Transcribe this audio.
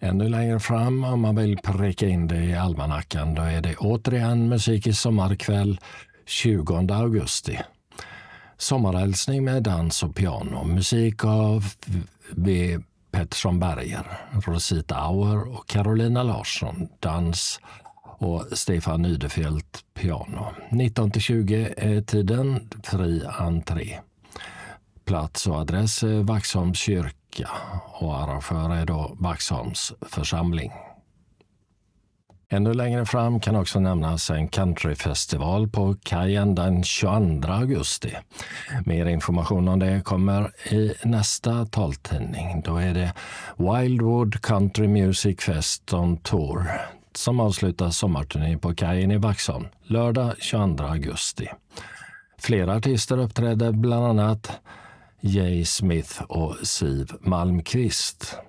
Ännu längre fram, om man vill pricka in det i almanackan, då är det återigen musik i sommarkväll 20 augusti. Sommarhälsning med dans och piano. Musik av V. Pettersson Berger, Rosita Auer och Carolina Larsson, dans och Stefan Nydefelt, piano. 19-20 är tiden, fri entré. Plats och adress är Vaxholms kyrka och arrangör är då Vaxholms församling. Ännu längre fram kan också nämnas en countryfestival på kajen den 22 augusti. Mer information om det kommer i nästa taltidning. Då är det Wildwood Country Music Fest on Tour som avslutar sommarturné på kajen i Vaxholm lördag 22 augusti. Flera artister uppträder, bland annat Jay Smith och Siv Malmqvist.